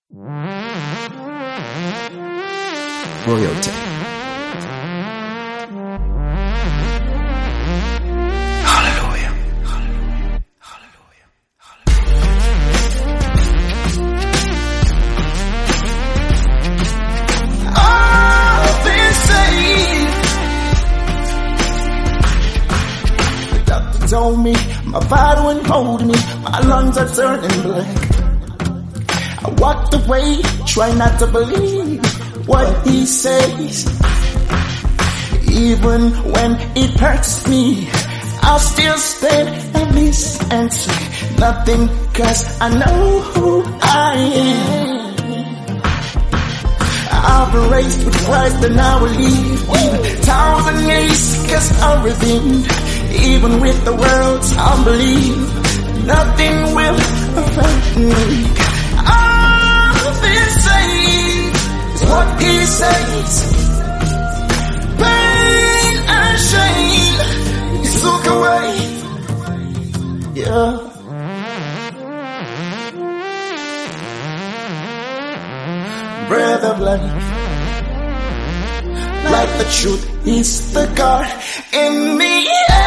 Royalty. Hallelujah. Hallelujah. Hallelujah. I've been saved. The doctor told me my body wouldn't hold me, my lungs are turning black. I walked away, try not to believe what he says. Even when it hurts me, I'll still stand and listen and say nothing, 'cause I know who I am. I've been raised with Christ and I will leave even 1,000 years, 'cause I'm redeemed. Even with the world's unbelief, nothing will affect me. I've been saved, is what he says. Pain and shame, he took away. Yeah. Breath of life, like the truth is the God in me.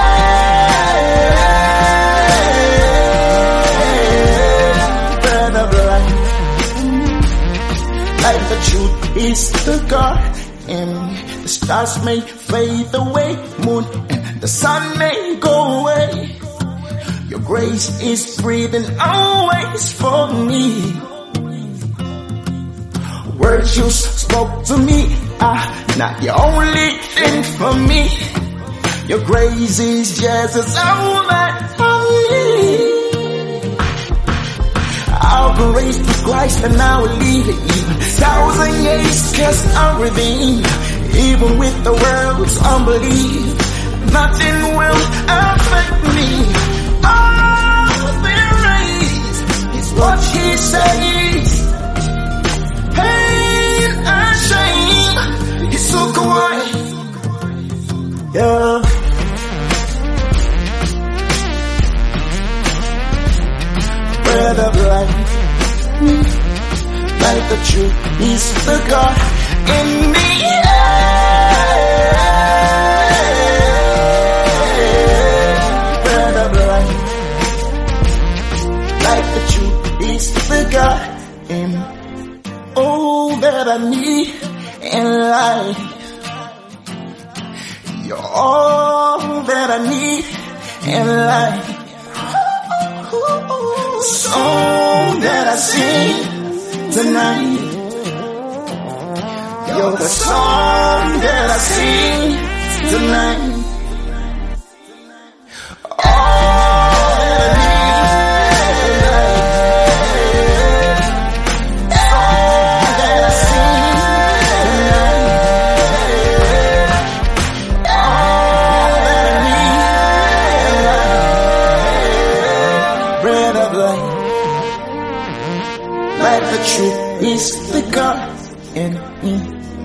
Breath of life, like the truth is the God in me. The stars may fade away, moon and the sun may go away. Your grace is breathing always for me. Words you spoke to me are not the only thing for me. Your grace is Jesus all that I need. I'll be raised to Christ and I will leave it even 1,000 years, 'cause I'm redeemed. Even with the world's unbelief, nothing will affect me. I've been raised, it's what he says. Pain and shame, he took away. Yeah. Breath of life, like the truth is the God in me. Breath of life, like the truth is the God in me. All that I need in life, you're all that I need in life. Song that I sing tonight, you're the song that I sing tonight. Like the truth is the God in me.